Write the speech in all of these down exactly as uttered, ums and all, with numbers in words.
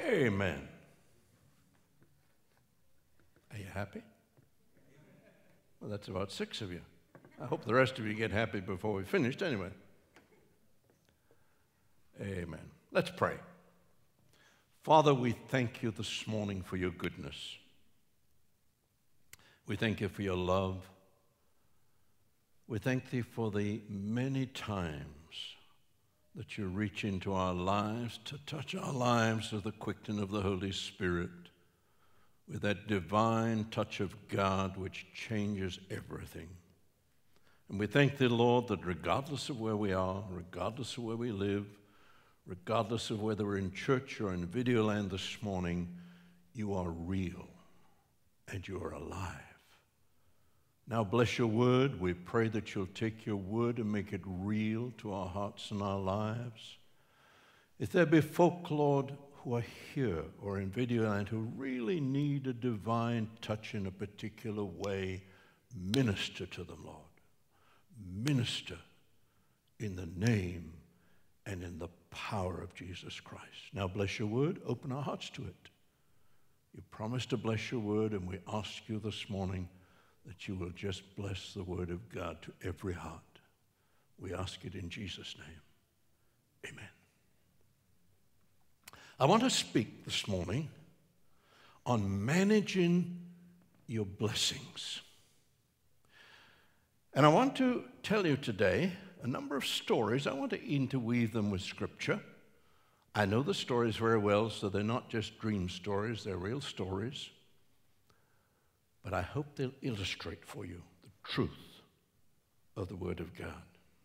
Amen. Are you happy? Well, that's about six of you. I hope the rest of you get happy before we finished anyway. Amen. Let's pray. Father, we thank you this morning for your goodness. We thank you for your love. We thank thee for the many times that you reach into our lives to touch our lives with the quickening of the Holy Spirit, with that divine touch of God which changes everything. And we thank thee, Lord, that regardless of where we are, regardless of where we live, regardless of whether we're in church or in video land this morning, you are real and you are alive. Now bless your word. We pray that you'll take your word and make it real to our hearts and our lives. If there be folk, Lord, who are here or in video land who really need a divine touch in a particular way, minister to them, Lord. Minister in the name and in the power of Jesus Christ. Now bless your word. Open our hearts to it. You promised to bless your word, and we ask you this morning that you will just bless the word of God to every heart. We ask it in Jesus' name. Amen. I want to speak this morning on managing your blessings. And I want to tell you today a number of stories. I want to interweave them with Scripture. I know the stories very well, so they're not just dream stories, they're real stories. But I hope they'll illustrate for you the truth of the Word of God.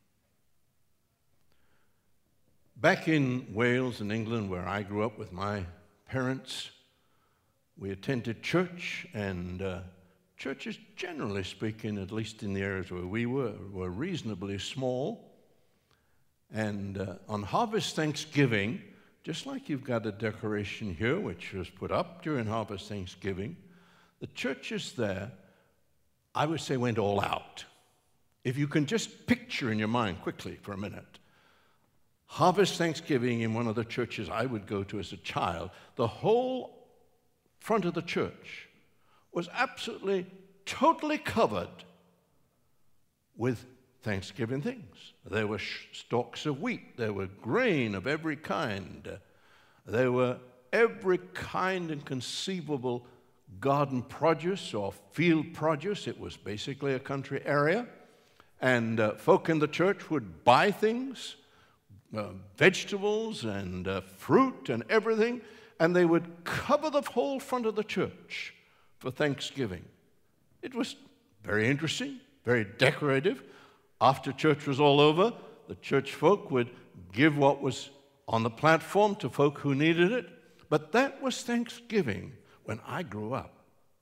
Back in Wales and England, where I grew up with my parents, we attended church, and uh, churches, generally speaking, at least in the areas where we were, were reasonably small. And uh, on Harvest Thanksgiving, just like you've got a decoration here, which was put up during Harvest Thanksgiving, the churches there, I would say, went all out. If you can just picture in your mind quickly for a minute, Harvest Thanksgiving in one of the churches I would go to as a child, the whole front of the church was absolutely, totally covered with Thanksgiving things. There were stalks of wheat. There were grain of every kind. There were every kind and conceivable garden produce or field produce. It was basically a country area. And uh, folk in the church would buy things, uh, vegetables and uh, fruit and everything, and they would cover the whole front of the church for Thanksgiving. It was very interesting, very decorative. After church was all over, the church folk would give what was on the platform to folk who needed it. But that was Thanksgiving when I grew up.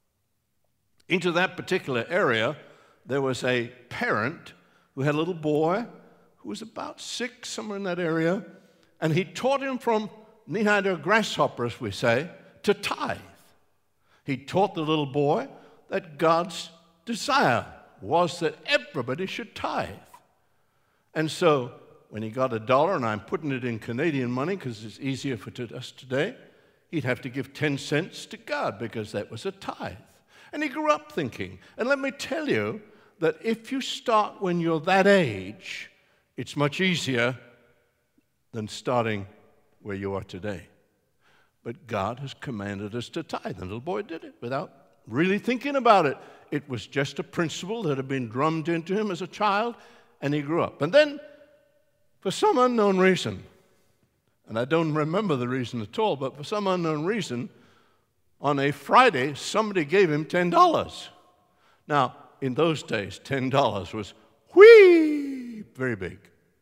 Into that particular area, there was a parent who had a little boy who was about six, somewhere in that area, and he taught him from knee-high to a grasshopper, as we say, to tithe. He taught the little boy that God's desire was that everybody should tithe. And so when he got a dollar, and I'm putting it in Canadian money because it's easier for us today, he'd have to give ten cents to God because that was a tithe. And he grew up thinking, and let me tell you that if you start when you're that age, it's much easier than starting where you are today. But God has commanded us to tithe. And the little boy did it without really thinking about it. It was just a principle that had been drummed into him as a child, and he grew up. And then, for some unknown reason, and I don't remember the reason at all, but for some unknown reason, on a Friday, somebody gave him ten dollars. Now, in those days, ten dollars was whee, very big.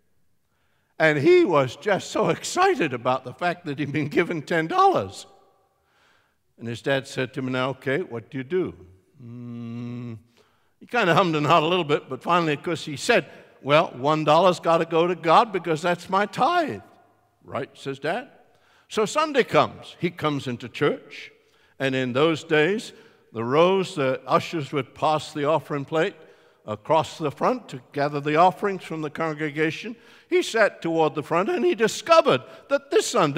And he was just so excited about the fact that he'd been given ten dollars. And his dad said to him, now, okay, what do you do? Mm, he kind of hummed and hawed a little bit, but finally, of course, he said, well, one dollar's got to go to God because that's my tithe. Right, says Dad. So Sunday comes. He comes into church, and in those days, the rows, the ushers would pass the offering plate across the front to gather the offerings from the congregation. He sat toward the front, and he discovered that this Sunday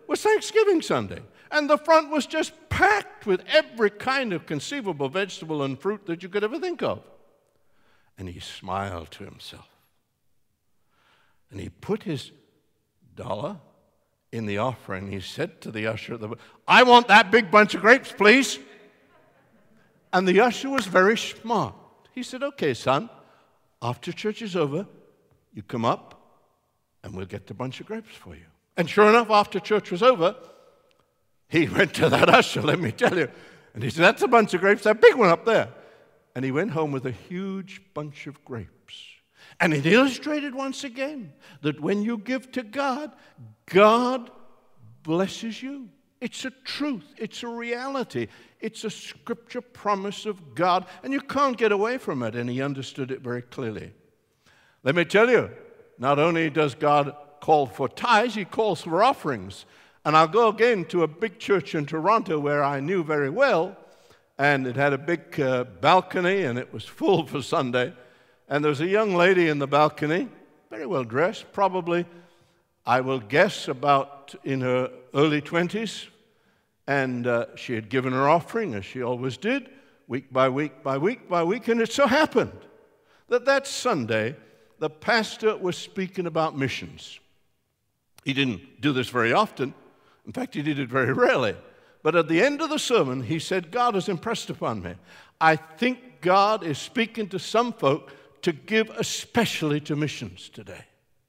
was Thanksgiving Sunday. And the front was just packed with every kind of conceivable vegetable and fruit that you could ever think of. And he smiled to himself. And he put his dollar in the offering. He said to the usher, at the, I want that big bunch of grapes, please. And the usher was very smart. He said, okay, son, after church is over, you come up and we'll get the bunch of grapes for you. And sure enough, after church was over, he went to that usher, let me tell you. And he said, that's a bunch of grapes, that big one up there. And he went home with a huge bunch of grapes. And it illustrated once again that when you give to God, God blesses you. It's a truth. It's a reality. It's a scripture promise of God. And you can't get away from it. And he understood it very clearly. Let me tell you, not only does God call for tithes, he calls for offerings. And I'll go again to a big church in Toronto where I knew very well. And it had a big uh, balcony, and it was full for Sunday. And there was a young lady in the balcony, very well dressed, probably, I will guess, about in her early twenties. And uh, she had given her offering, as she always did, week by week by week by week. And it so happened that that Sunday, the pastor was speaking about missions. He didn't do this very often. In fact, he did it very rarely. But at the end of the sermon, he said, God has impressed upon me. I think God is speaking to some folk to give especially to missions today.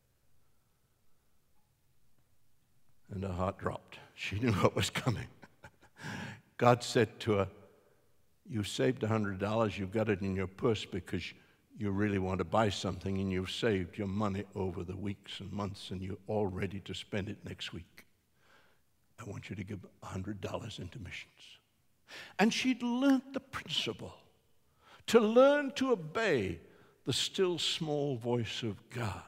And her heart dropped. She knew what was coming. God said to her, you saved one hundred dollars, you've got it in your purse because you really want to buy something, and you've saved your money over the weeks and months, and you're all ready to spend it next week. I want you to give one hundred dollars into missions. And she'd learned the principle, to learn to obey the still small voice of God.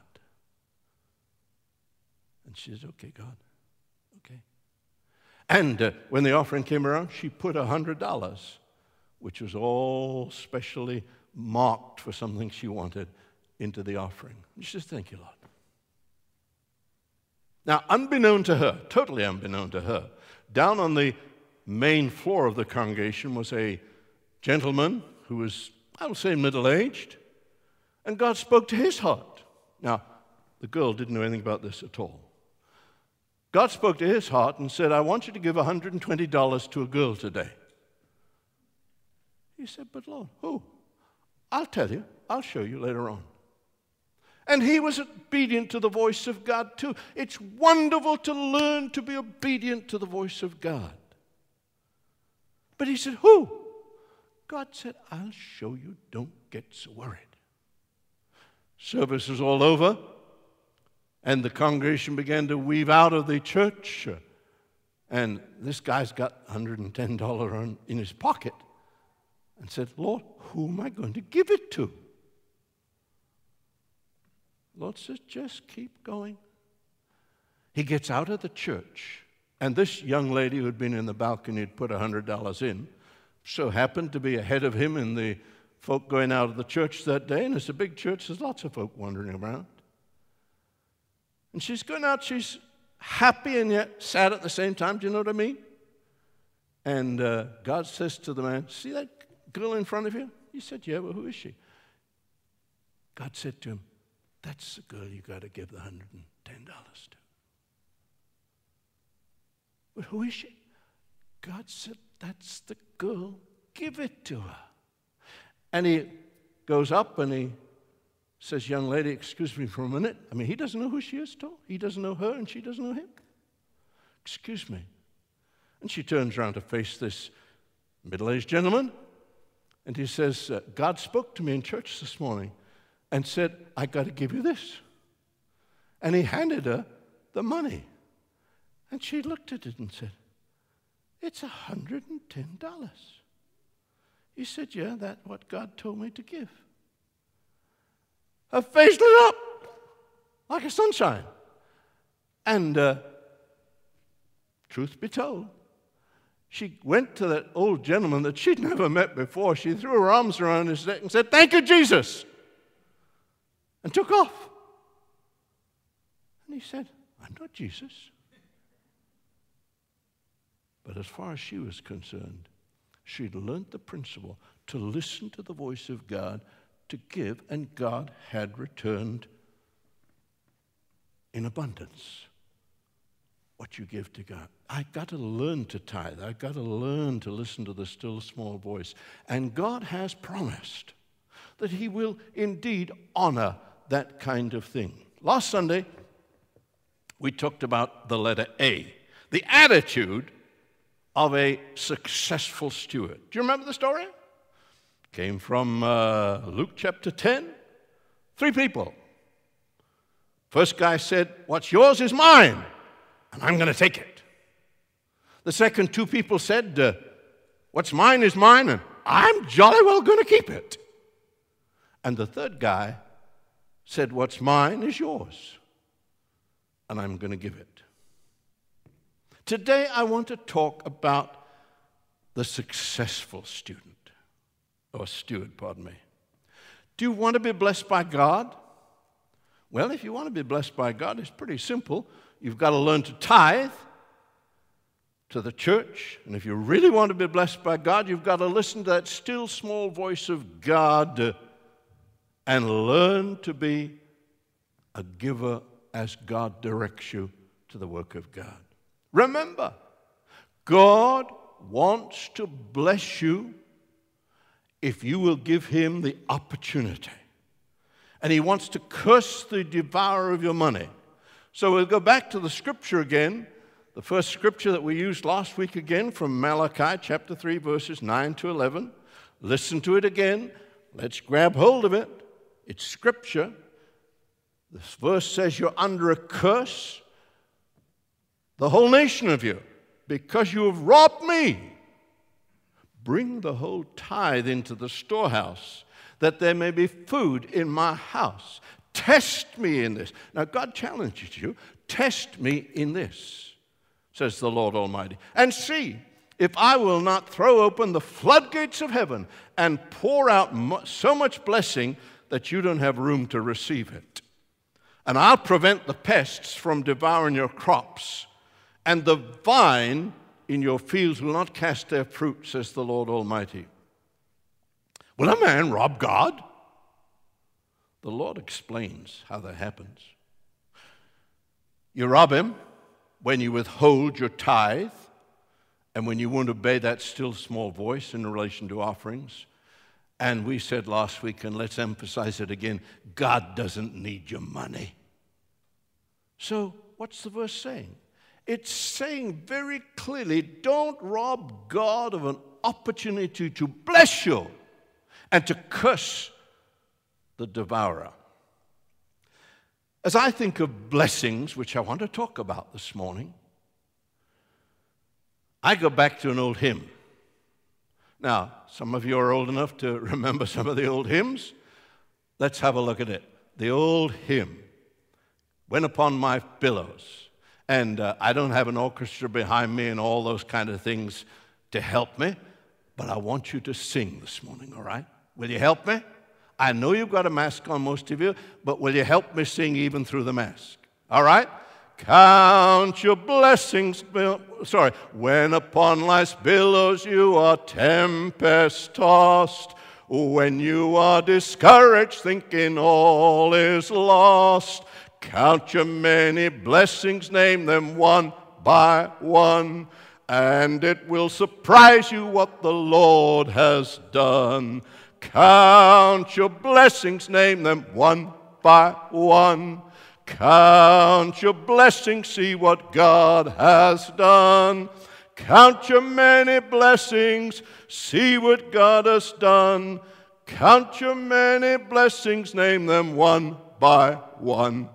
And she says, okay, God, okay. And uh, when the offering came around, she put one hundred dollars, which was all specially marked for something she wanted, into the offering. And she says, thank you, Lord. Now, unbeknown to her, totally unbeknown to her, down on the main floor of the congregation was a gentleman who was, I would say, middle-aged, and God spoke to his heart. Now, the girl didn't know anything about this at all. God spoke to his heart and said, I want you to give one hundred twenty dollars to a girl today. He said, but Lord, who? I'll tell you. I'll show you later on. And he was obedient to the voice of God too. It's wonderful to learn to be obedient to the voice of God. But he said, who? God said, I'll show you. Don't get so worried. Service was all over, and the congregation began to weave out of the church. And this guy's got one hundred ten dollars in his pocket and said, Lord, who am I going to give it to? Lord says, just keep going. He gets out of the church, and this young lady who had been in the balcony had put one hundred dollars in, so happened to be ahead of him in the folk going out of the church that day, and it's a big church, there's lots of folk wandering around. And she's going out, she's happy and yet sad at the same time, do you know what I mean? And uh, God says to the man, see that girl in front of you? He said, yeah, well, who is she? God said to him, that's the girl you got to give the one hundred ten dollars to. But who is she? God said, that's the girl. Give it to her. And he goes up and he says, young lady, excuse me for a minute. I mean, he doesn't know who she is at all. He doesn't know her and she doesn't know him. Excuse me. And she turns around to face this middle-aged gentleman. And he says, uh, God spoke to me in church this morning and said, I got to give you this. And he handed her the money. And she looked at it and said, it's one hundred ten dollars. He said, yeah, that's what God told me to give. Her face lit up like a sunshine. And uh, truth be told, she went to that old gentleman that she'd never met before. She threw her arms around his neck and said, thank you, Jesus. And took off. And he said, I'm not Jesus. But as far as she was concerned, she'd learned the principle to listen to the voice of God, to give, and God had returned in abundance what you give to God. I've got to learn to tithe. I've got to learn to listen to the still small voice. And God has promised that he will indeed honor that kind of thing. Last Sunday, we talked about the letter A, the attitude of a successful steward. Do you remember the story? Came from uh, Luke chapter ten. Three people. First guy said, what's yours is mine, and I'm going to take it. The second two people said, uh, what's mine is mine, and I'm jolly well going to keep it. And the third guy said, what's mine is yours, and I'm going to give it. Today I want to talk about the successful student, or steward, pardon me. Do you want to be blessed by God? Well, if you want to be blessed by God, it's pretty simple. You've got to learn to tithe to the church. And if you really want to be blessed by God, you've got to listen to that still small voice of God and learn to be a giver as God directs you to the work of God. Remember, God wants to bless you if you will give him the opportunity. And he wants to curse the devourer of your money. So we'll go back to the scripture again, the first scripture that we used last week again from Malachi chapter three, verses nine to eleven. Listen to it again. Let's grab hold of it. It's scripture. This verse says you're under a curse, the whole nation of you, because you have robbed me. Bring the whole tithe into the storehouse, that there may be food in my house. Test me in this. Now, God challenges you. Test me in this, says the Lord Almighty, and see if I will not throw open the floodgates of heaven and pour out so much blessing that you don't have room to receive it. And I'll prevent the pests from devouring your crops, and the vine in your fields will not cast their fruit, says the Lord Almighty. Will a man rob God? The Lord explains how that happens. You rob him when you withhold your tithe and when you won't obey that still small voice in relation to offerings. And we said last week, and let's emphasize it again, God doesn't need your money. So what's the verse saying? It's saying very clearly, don't rob God of an opportunity to bless you and to curse the devourer. As I think of blessings, which I want to talk about this morning, I go back to an old hymn. Now, some of you are old enough to remember some of the old hymns. Let's have a look at it. The old hymn, When Upon My Billows. And uh, I don't have an orchestra behind me and all those kind of things to help me, but I want you to sing this morning, all right? Will you help me? I know you've got a mask on, most of you, but will you help me sing even through the mask? All right? Count your blessings, sorry, when upon life's billows you are tempest-tossed, when you are discouraged, thinking all is lost, count your many blessings, name them one by one, and it will surprise you what the Lord has done. Count your blessings, name them one by one. Count your blessings, see what God has done. Count your many blessings, see what God has done. Count your many blessings, name them one by one.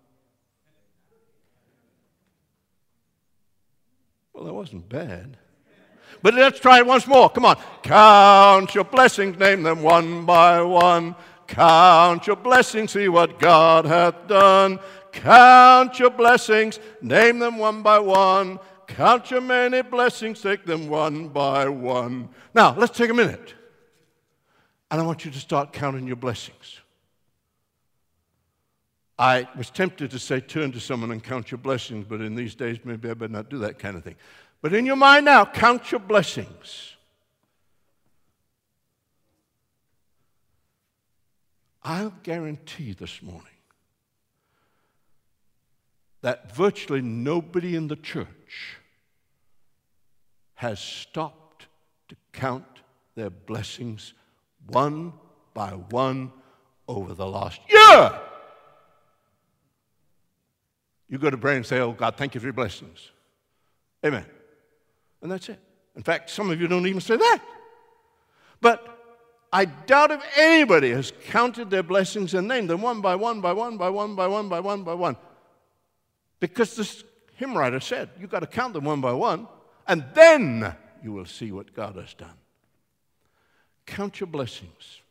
Well, that wasn't bad. But let's try it once more. Come on. Count your blessings, name them one by one. Count your blessings, see what God hath done. Count your blessings, name them one by one. Count your many blessings, take them one by one. Now, let's take a minute. And I want you to start counting your blessings. I was tempted to say turn to someone and count your blessings, but in these days maybe I better not do that kind of thing. But in your mind now, count your blessings. I'll guarantee this morning that virtually nobody in the church has stopped to count their blessings one by one over the last year. You go to pray and say, oh, God, thank you for your blessings. Amen. And that's it. In fact, some of you don't even say that. But I doubt if anybody has counted their blessings and named them one by one, by one, by one, by one, by one, by one. Because this hymn writer said, you've got to count them one by one, and then you will see what God has done. Count your blessings.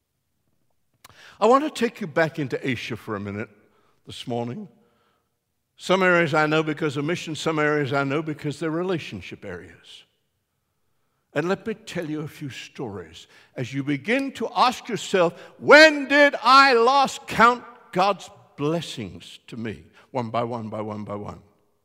I want to take you back into Asia for a minute this morning. Some areas I know because of mission, some areas I know because they're relationship areas. And let me tell you a few stories as you begin to ask yourself, when did I last count God's blessings to me? One by one, by one, by one.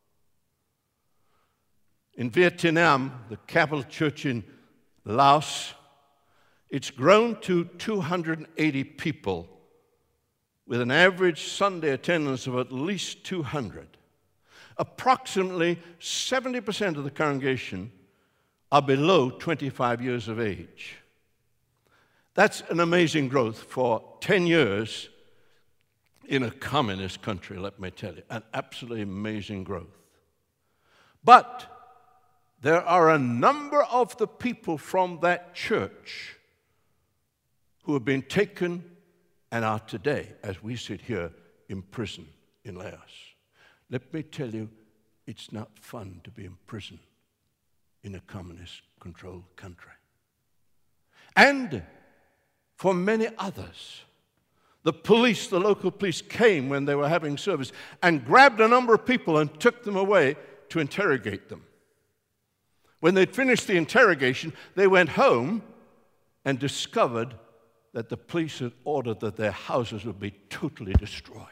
In Vietnam, the capital church in Laos, it's grown to two hundred eighty people with an average Sunday attendance of at least two hundred. Approximately seventy percent of the congregation are below twenty-five years of age. That's an amazing growth for ten years in a communist country, let me tell you. An absolutely amazing growth. But there are a number of the people from that church who have been taken and are today, as we sit here, in prison in Laos. Let me tell you, it's not fun to be in prison in a communist-controlled country. And for many others, the police, the local police, came when they were having service and grabbed a number of people and took them away to interrogate them. When they'd finished the interrogation, they went home and discovered that the police had ordered that their houses would be totally destroyed.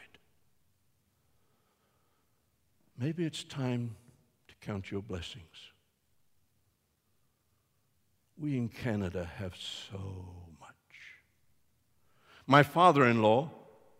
Maybe it's time to count your blessings. We in Canada have so much. My father-in-law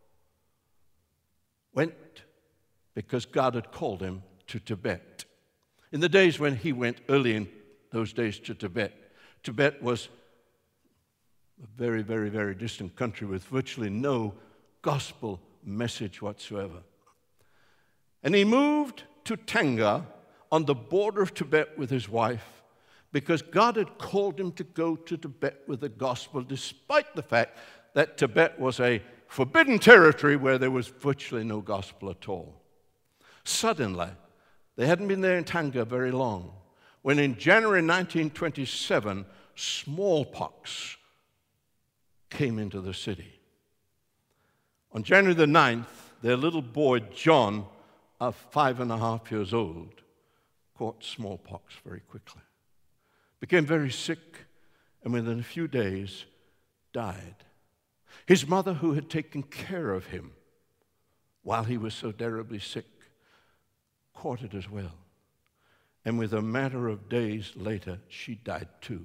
went because God had called him to Tibet. In the days when he went, early in those days, to Tibet, Tibet was a very, very, very distant country with virtually no gospel message whatsoever. And he moved to Tanga on the border of Tibet with his wife because God had called him to go to Tibet with the gospel, despite the fact that Tibet was a forbidden territory where there was virtually no gospel at all. Suddenly, they hadn't been there in Tanga very long, when in January nineteen twenty-seven, smallpox came into the city. On January the ninth, their little boy, John, of five and a half years old, caught smallpox very quickly, became very sick, and within a few days died. His mother, who had taken care of him while he was so terribly sick, caught it as well. And with a matter of days later, she died too.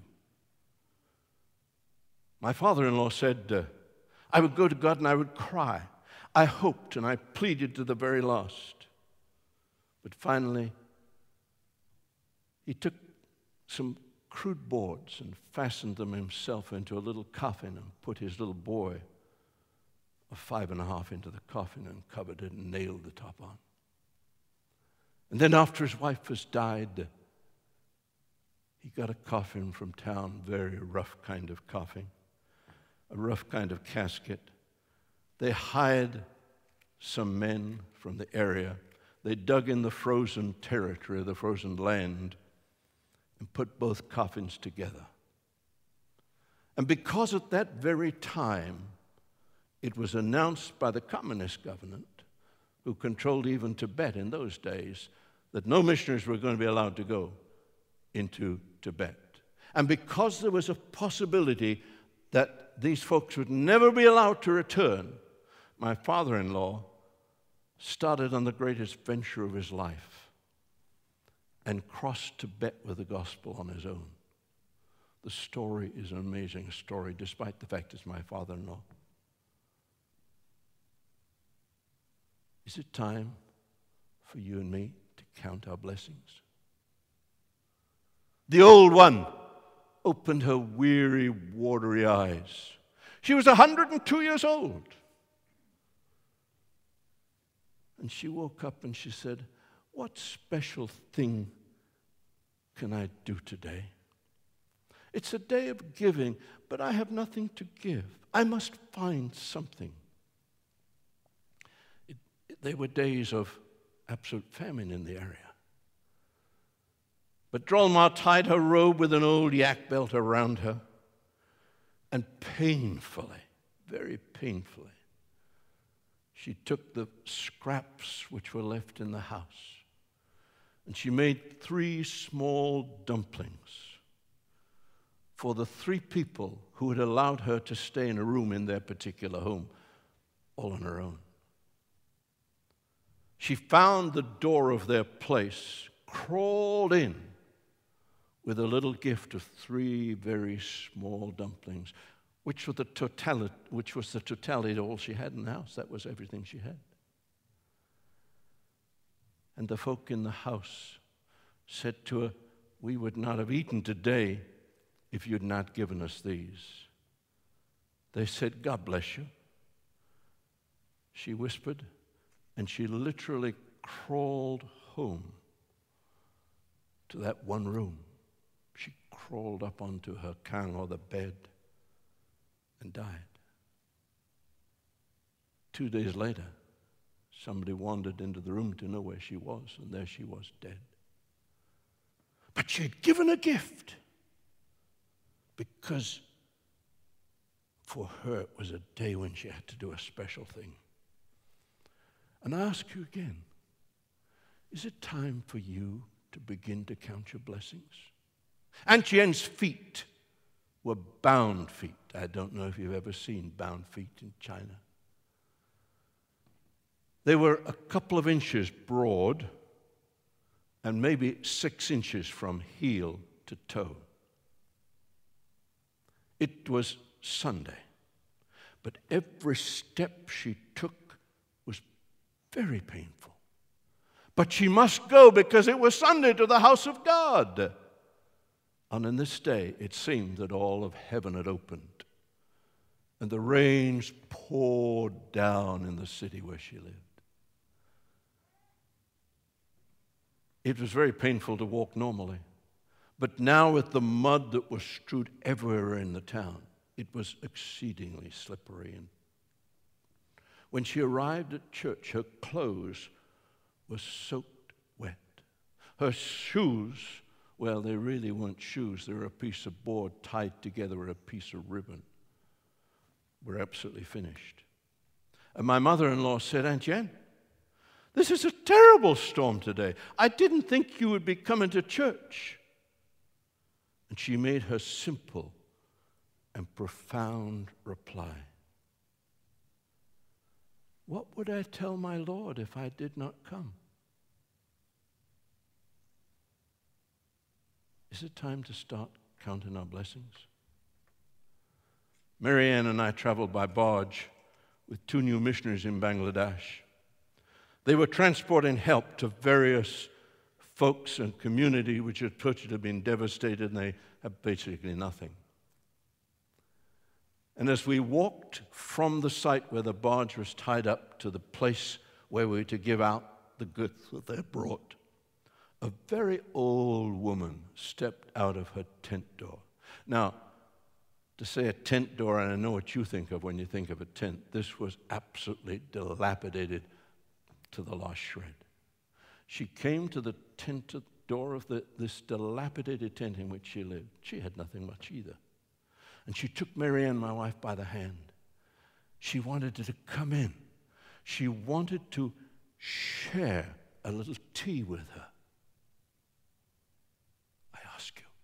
My father-in-law said, uh, I would go to God and I would cry. I hoped and I pleaded to the very last. But finally, he took some crude boards and fastened them himself into a little coffin and put his little boy of five and a half into the coffin and covered it and nailed the top on. And then after his wife has died, he got a coffin from town, very rough kind of coffin, a rough kind of casket. They hired some men from the area. They dug in the frozen territory, the frozen land, and put both coffins together. And because at that very time, it was announced by the communist government, who controlled even Tibet in those days, that no missionaries were going to be allowed to go into Tibet. And because there was a possibility that these folks would never be allowed to return, my father-in-law started on the greatest venture of his life. and crossed Tibet with the gospel on his own. The story is an amazing story, despite the fact it's my father-in-law. Is it time for you and me to count our blessings? The old one opened her weary, watery eyes. She was one hundred two years old. And she woke up and she said, "What special thing can I do today? It's a day of giving, but I have nothing to give. I must find something." It, it, they were days of absolute famine in the area. But Drolmar tied her robe with an old yak belt around her, and painfully, very painfully, she took the scraps which were left in the house, and she made three small dumplings for the three people who had allowed her to stay in a room in their particular home, all on her own. She found the door of their place, crawled in with a little gift of three very small dumplings, which, were the totality, which was the totality of all she had in the house. That was everything she had. And the folk in the house said to her, "We would not have eaten today if you'd not given us these." They said, "God bless you." She whispered, and she literally crawled home to that one room. She crawled up onto her kang, or the bed, and died. Two days later, somebody wandered into the room to know where she was, and there she was, dead. But she had given a gift, because for her it was a day when she had to do a special thing. And I ask you again, is it time for you to begin to count your blessings? Aunt Jen's feet were bound feet. I don't know if you've ever seen bound feet in China. They were a couple of inches broad and maybe six inches from heel to toe. It was Sunday, but every step she took was very painful. But she must go because it was Sunday to the house of God. And on this day, it seemed that all of heaven had opened, and the rains poured down in the city where she lived. It was very painful to walk normally, but now with the mud that was strewed everywhere in the town, it was exceedingly slippery. And when she arrived at church, her clothes were soaked wet. Her shoes, well, they really weren't shoes. They were a piece of board tied together with a piece of ribbon. Were absolutely finished. And my mother-in-law said, "Aunt Jen, this is a terrible storm today. I didn't think you would be coming to church." And she made her simple and profound reply. "What would I tell my Lord if I did not come?" Is it time to start counting our blessings? Marianne and I traveled by barge with two new missionaries in Bangladesh. They were transporting help to various folks and community which had totally been devastated, and they had basically nothing. And as we walked from the site where the barge was tied up to the place where we were to give out the goods that they brought, a very old woman stepped out of her tent door. Now, to say a tent door, and I know what you think of when you think of a tent, this was absolutely dilapidated to the last shred. She came to the tent door of the, this dilapidated tent in which she lived. She had nothing much either. And she took Marianne, my wife, by the hand. She wanted her to come in. She wanted to share a little tea with her. I ask you,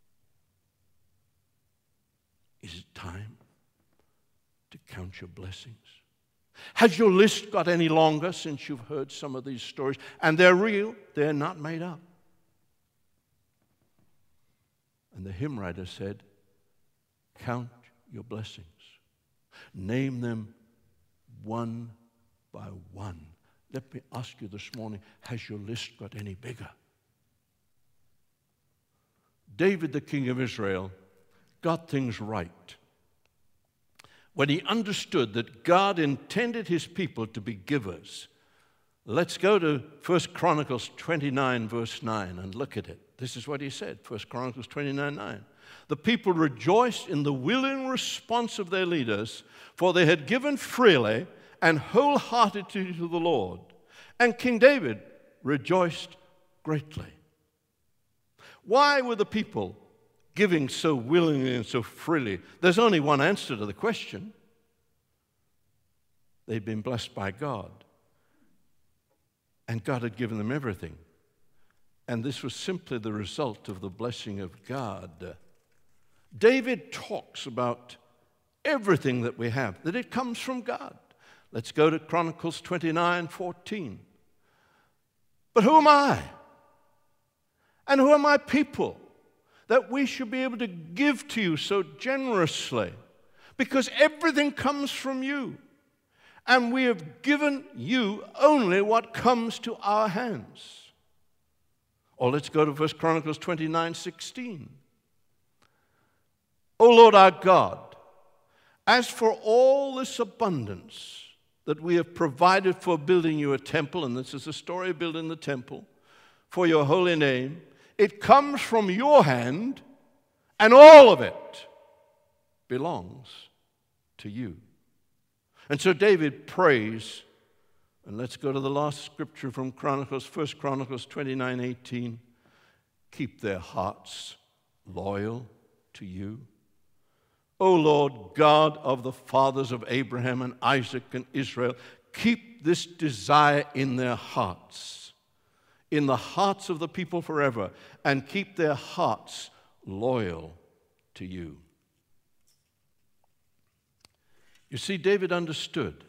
is it time to count your blessings? Has your list got any longer since you've heard some of these stories? And they're real, they're not made up. And the hymn writer said, count your blessings. Name them one by one. Let me ask you this morning, has your list got any bigger? David, the king of Israel, got things right when he understood that God intended his people to be givers. Let's go to First Chronicles twenty-nine, verse nine, and look at it. This is what he said, First Chronicles twenty-nine, nine. The people rejoiced in the willing response of their leaders, for they had given freely and wholeheartedly to the Lord. And King David rejoiced greatly. Why were the people giving so willingly and so freely? There's only one answer to the question. They'd been blessed by God. And God had given them everything. And this was simply the result of the blessing of God. David talks about everything that we have, that it comes from God. Let's go to Chronicles twenty-nine, fourteen. But who am I? And who are my people that we should be able to give to you so generously? Because everything comes from you. And we have given you only what comes to our hands. Or let's go to First Chronicles twenty-nine, sixteen. O Lord our God, as for all this abundance that we have provided for building you a temple, and this is the story of building the temple, for your holy name, it comes from your hand, and all of it belongs to you. And so David prays, and let's go to the last scripture from Chronicles, First Chronicles twenty-nine, eighteen. Keep their hearts loyal to you. O Lord, God of the fathers of Abraham and Isaac and Israel, keep this desire in their hearts, in the hearts of the people forever, and keep their hearts loyal to you. You see, David understood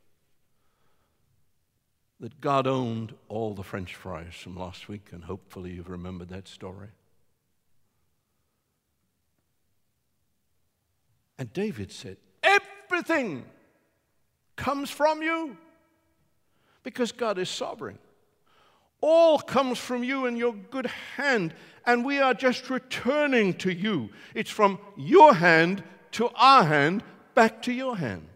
that God owned all the French fries from last week, and hopefully you've remembered that story. And David said, everything comes from you because God is sovereign. All comes from you in your good hand, and we are just returning to you. It's from your hand to our hand, back to your hand.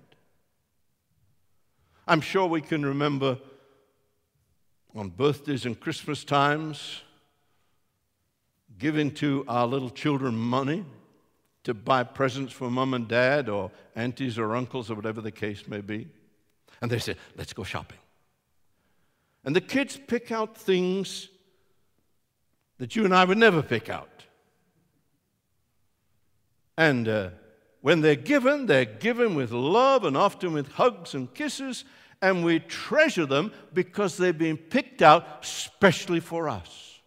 I'm sure we can remember on birthdays and Christmas times giving to our little children money to buy presents for mom and dad or aunties or uncles or whatever the case may be. And they say, let's go shopping. And the kids pick out things that you and I would never pick out. And uh, when they're given, they're given with love and often with hugs and kisses, and we treasure them because they've been picked out specially for us.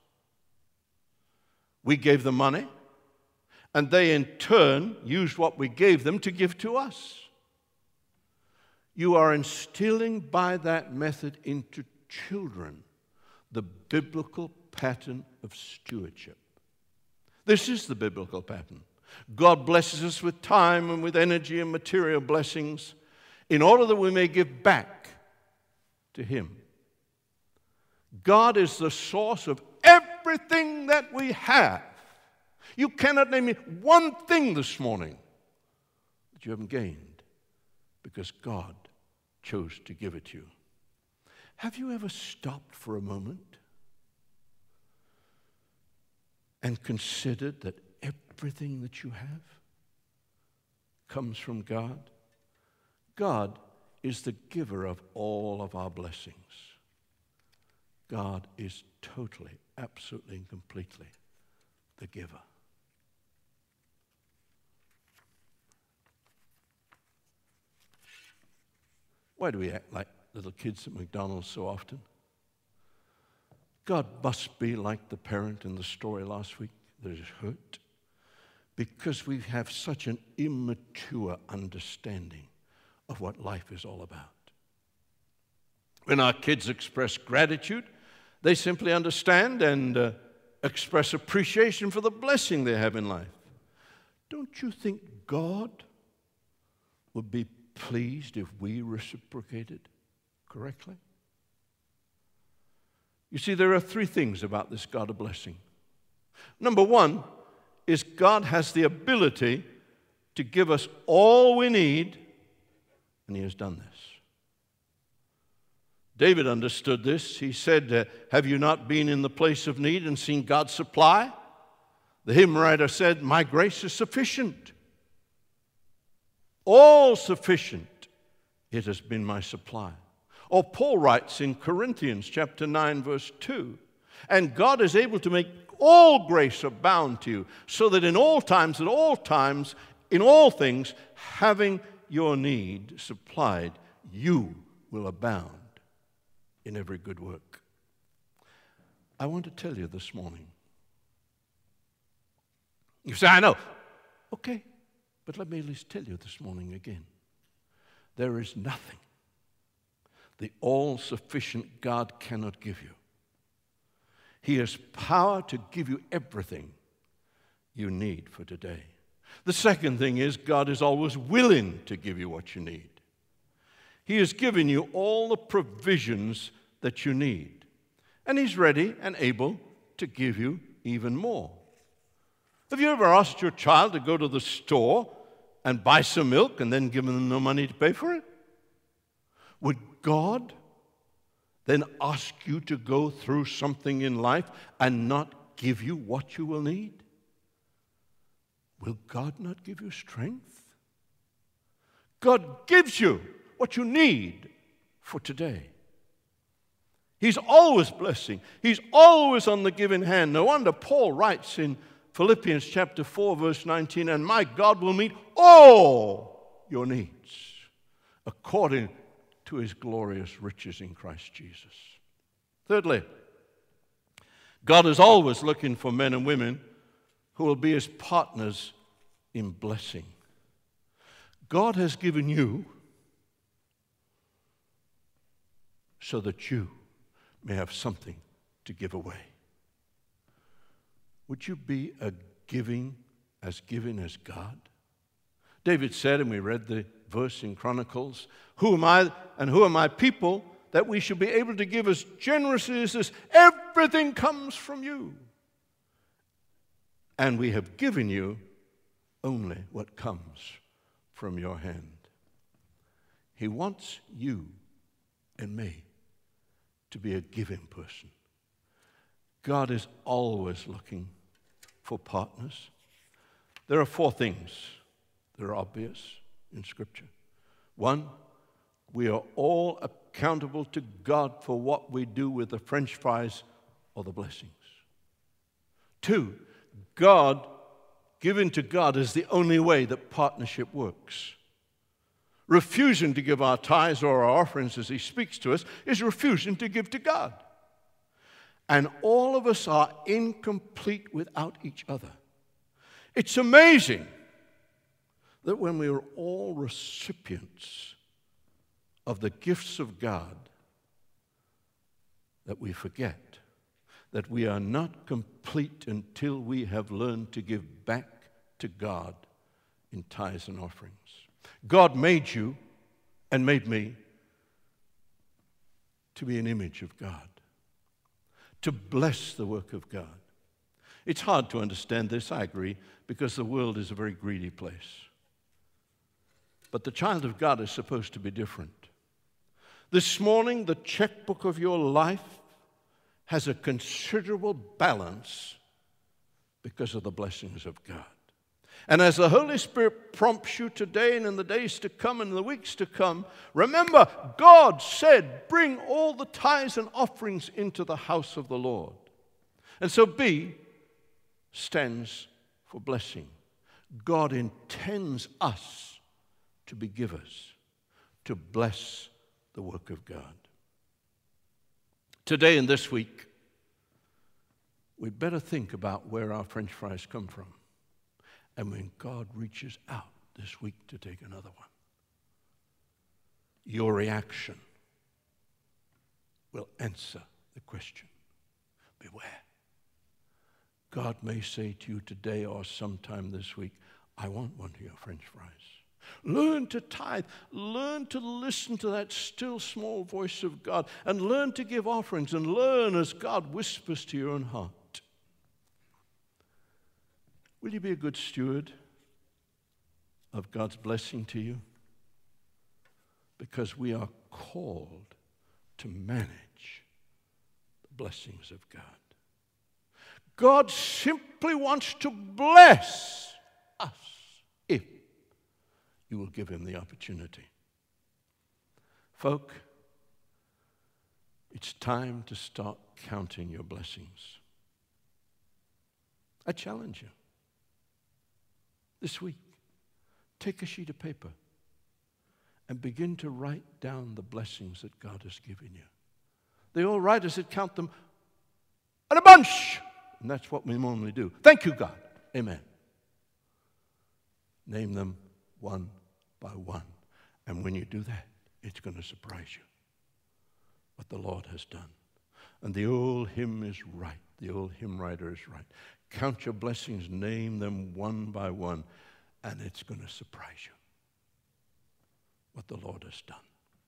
We gave them money, and they in turn used what we gave them to give to us. You are instilling by that method into children the biblical pattern of stewardship. This is the biblical pattern. God blesses us with time and with energy and material blessings in order that we may give back to Him. God is the source of everything that we have. You cannot name me one thing this morning that you haven't gained because God chose to give it to you. Have you ever stopped for a moment and considered that everything that you have comes from God? God is the giver of all of our blessings. God is totally, absolutely, and completely the giver. Why do we act like little kids at McDonald's so often? God must be like the parent in the story last week that is hurt because we have such an immature understanding of what life is all about. When our kids express gratitude, they simply understand and uh, express appreciation for the blessing they have in life. Don't you think God would be pleased if we reciprocated correctly? You see, there are three things about this God of blessing. Number one is God has the ability to give us all we need, and He has done this. David understood this. He said, uh, have you not been in the place of need and seen God supply? The hymn writer said, my grace is sufficient. All sufficient, it has been my supply. Or Paul writes in Corinthians chapter nine, verse two, and God is able to make all grace abound to you, so that in all times, at all times, in all things, having your need supplied, you will abound in every good work. I want to tell you this morning. You say, I know. Okay, but let me at least tell you this morning again. There is nothing the all-sufficient God cannot give you. He has power to give you everything you need for today. The second thing is God is always willing to give you what you need. He has given you all the provisions that you need, and He's ready and able to give you even more. Have you ever asked your child to go to the store and buy some milk and then given them no money to pay for it? Would God then ask you to go through something in life and not give you what you will need? Will God not give you strength? God gives you what you need for today. He's always blessing. He's always on the giving hand. No wonder Paul writes in Philippians chapter four, verse nineteen, and my God will meet all your needs according to His glorious riches in Christ Jesus. Thirdly, God is always looking for men and women who will be His partners in blessing. God has given you so that you may have something to give away. Would you be a giving, as giving as God? David said, and we read the verse in Chronicles, who am I and who are my people that we should be able to give as generously as this? Everything comes from you. And we have given you only what comes from your hand. He wants you and me to be a giving person. God is always looking for partners. There are four things that are obvious in Scripture. One, we are all accountable to God for what we do with the French fries or the blessings. Two, God, giving to God is the only way that partnership works. Refusing to give our tithes or our offerings as He speaks to us is refusing to give to God. And all of us are incomplete without each other. It's amazing that when we are all recipients of the gifts of God, that we forget that we are not complete until we have learned to give back to God in tithes and offerings. God made you and made me to be an image of God, to bless the work of God. It's hard to understand this, I agree, because the world is a very greedy place. But the child of God is supposed to be different. This morning, the checkbook of your life has a considerable balance because of the blessings of God. And as the Holy Spirit prompts you today and in the days to come and in the weeks to come, remember, God said, bring all the tithes and offerings into the house of the Lord. And so B stands for blessing. God intends us to be givers, to bless the work of God. Today and this week, we'd better think about where our French fries come from. And when God reaches out this week to take another one, your reaction will answer the question. Beware. God may say to you today or sometime this week, I want one of your French fries. Learn to tithe. Learn to listen to that still small voice of God, and learn to give offerings, and learn as God whispers to your own heart. Will you be a good steward of God's blessing to you? Because we are called to manage the blessings of God. God simply wants to bless us if you will give him the opportunity. Folk, it's time to start counting your blessings. I challenge you. This week, take a sheet of paper and begin to write down the blessings that God has given you. The old writers had count them in a bunch. And that's what we normally do. Thank you, God. Amen. Name them one by one. And when you do that, it's going to surprise you what the Lord has done. And the old hymn is right. The old hymn writer is right. Count your blessings, name them one by one, and it's going to surprise you what the Lord has done.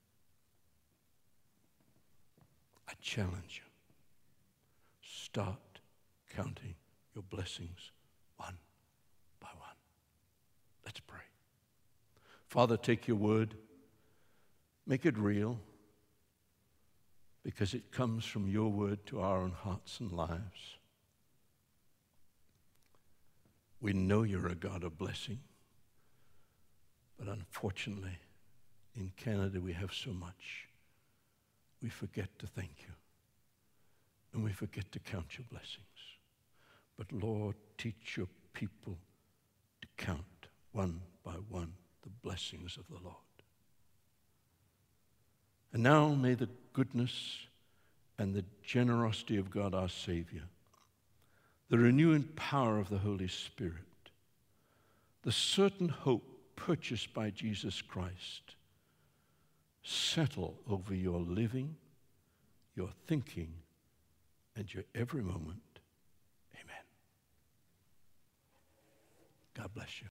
I challenge you. Start counting your blessings one by one. Let's pray. Father, take your word, make it real, because it comes from your word to our own hearts and lives. We know you're a God of blessing, but unfortunately, in Canada we have so much. We forget to thank you, and we forget to count your blessings. But Lord, teach your people to count one by one the blessings of the Lord. And now may the goodness and the generosity of God our Savior, the renewing power of the Holy Spirit, the certain hope purchased by Jesus Christ, settle over your living, your thinking, and your every moment. Amen. God bless you.